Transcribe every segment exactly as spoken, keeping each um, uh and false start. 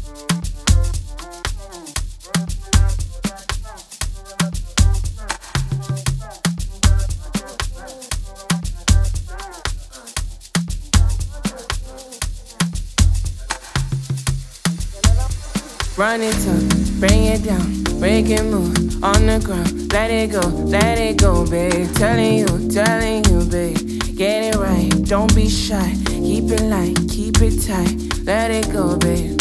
Run it up, bring it down, break it, move on the ground. Let it go, let it go, babe. Telling you, telling you, babe. Get it right, don't be shy. Keep it light, keep it tight. Let it go, babe.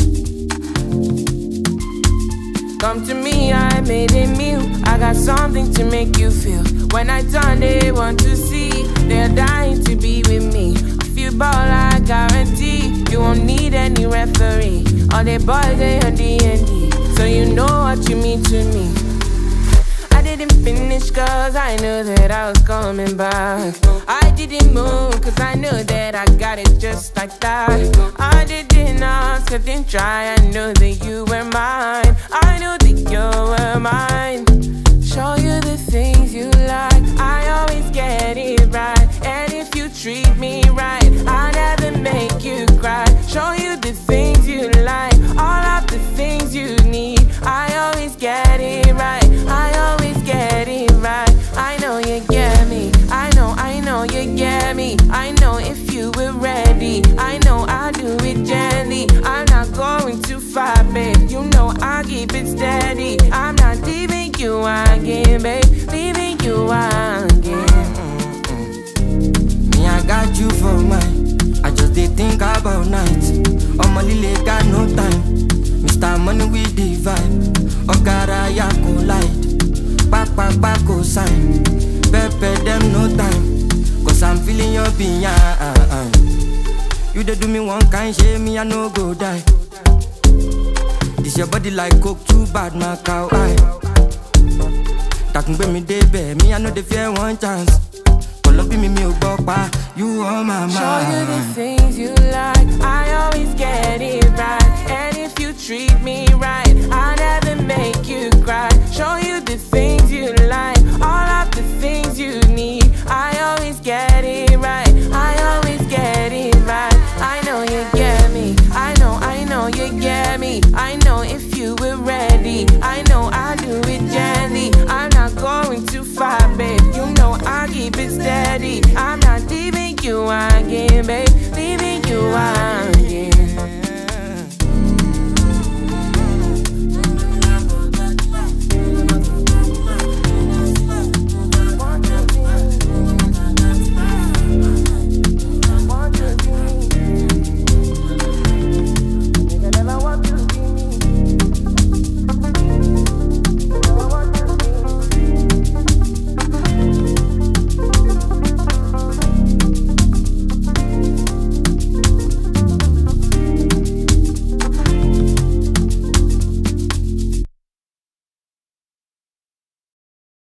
Come to me, I made it meal. I got something to make you feel. When I turn, they want to see. They're dying to be with me. I feel ball, I guarantee. You won't need any referee. All the boys, they on D and D. So you know what you mean to me. I didn't finish cause I knew that I was coming back. I didn't move cause I knew that I got it just like that. I didn't ask, I didn't try. I knew that you were mine. I knew that you were mine. Show you the things you like. I always get it right. And if you treat me right, I never make you cry. Show you the things you like. All of the things you need. I always get it right. I always get it right. I know you get me. I know, I know you get me. I know if you were ready. I know I do it gently. I'm not going too far, babe. You know I keep it steady. I'm not leaving you again, babe. Leaving you again. Me, I got you for mine. I just did think about nights. On my lily got no time. Mister Money with the vibe. Ogara ya collide. Back, back, back, go sign. Pepe them no time. Cause I'm feeling your behind. You dey do me one kind shame, me I no go die. This your body like coke, too bad, my cow eye. That can bring me day, babe. Me I know the fear one chance. Love me, me, you on my mind. Show you the things you like. I always get it right. And if you treat me right, I never make you cry. Show you the things you like. All of the things you need. I always get it right. I always get it right. I know you get me. I know, I know you get me. I know